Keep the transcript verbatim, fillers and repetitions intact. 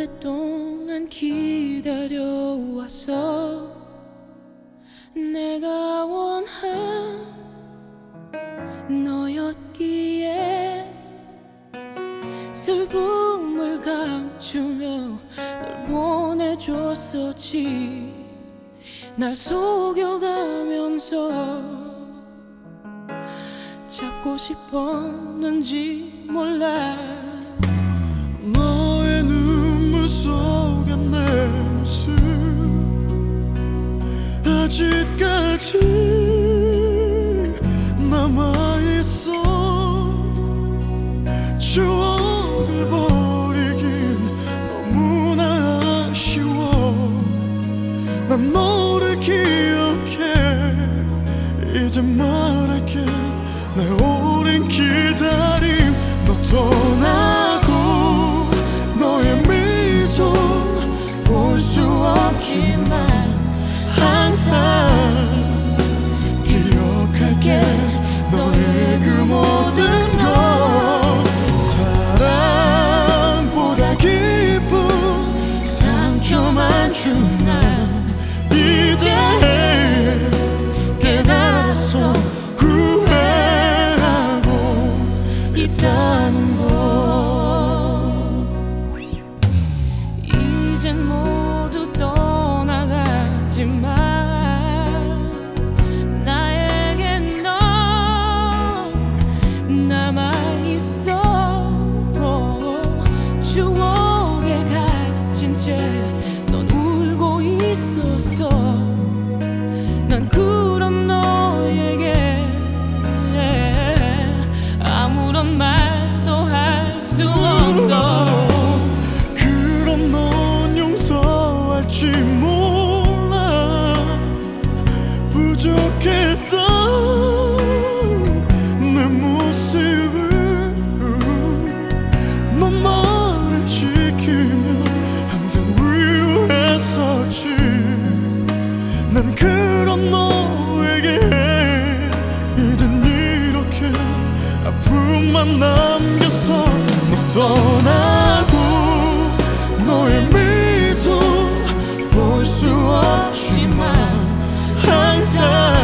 오랫동안 기다려왔어. 내가 원한 너였기에 슬픔을 감추며 널 보내줬었지. 날 속여가면서 잡고 싶었는지 몰라. 너의 눈물 속에 내 모습 아직까지 남아있어. 추억을 버리긴 너무나 아쉬워. 난 너를 기억해. 이제 말할게. 내 오랜 기다림. 너 떠나고 너의 미소 볼 수 없지만 항상 기억할게. 너의 그 모든 것 사랑보다 깊은 상처만 준 난 이제 깨달았어. 후회하고 있다는 걸. 이젠 모두 떠나가지만 나에겐 넌 남아있어. 추억에 갇힌 채 넌 울고 있었어. 난 그런 너에게 아무런 말도 할 수 없어. 그럼 넌 용서할지 몰라. 부족했던 내 모습을 넌 나를 지키며 항상 위로했었지. 난 그런 너에게 이젠 이렇게 아픔만 남겼어. 너 떠나고 너의 미소 볼 수 없지만 항상